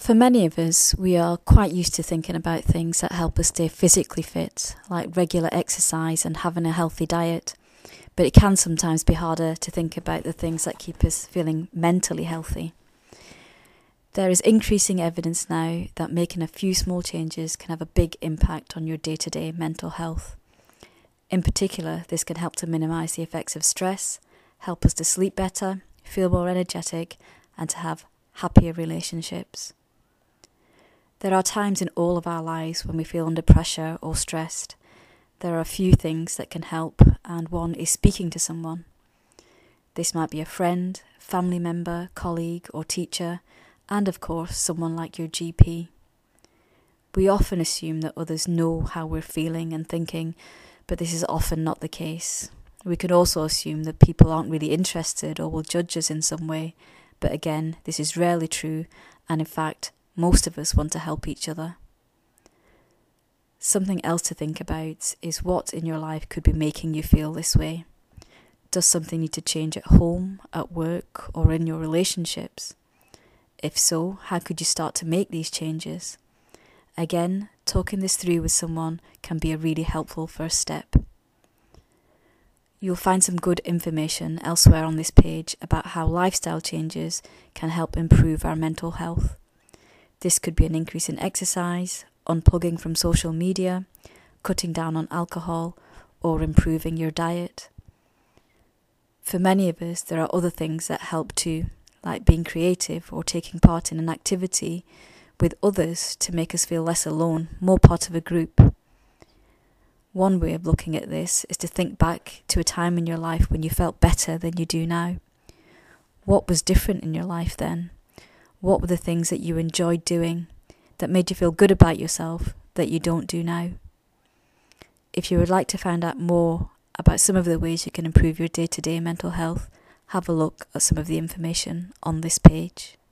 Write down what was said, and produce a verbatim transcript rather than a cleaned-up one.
For many of us, we are quite used to thinking about things that help us stay physically fit, like regular exercise and having a healthy diet, but it can sometimes be harder to think about the things that keep us feeling mentally healthy. There is increasing evidence now that making a few small changes can have a big impact on your day-to-day mental health. In particular, this can help to minimise the effects of stress, help us to sleep better, feel more energetic, and to have happier relationships. There are times in all of our lives when we feel under pressure or stressed. There are a few things that can help, and one is speaking to someone. This might be a friend, family member, colleague or teacher, and of course someone like your G P. We often assume that others know how we're feeling and thinking, but this is often not the case. We can also assume that people aren't really interested or will judge us in some way, but again, this is rarely true, and in fact, most of us want to help each other. Something else to think about is what in your life could be making you feel this way. Does something need to change at home, at work, or in your relationships? If so, how could you start to make these changes? Again, talking this through with someone can be a really helpful first step. You'll find some good information elsewhere on this page about how lifestyle changes can help improve our mental health. This could be an increase in exercise, unplugging from social media, cutting down on alcohol, or improving your diet. For many of us, there are other things that help too, like being creative or taking part in an activity with others to make us feel less alone, more part of a group. One way of looking at this is to think back to a time in your life when you felt better than you do now. What was different in your life then? What were the things that you enjoyed doing, that made you feel good about yourself, that you don't do now? If you would like to find out more about some of the ways you can improve your day-to-day mental health, have a look at some of the information on this page.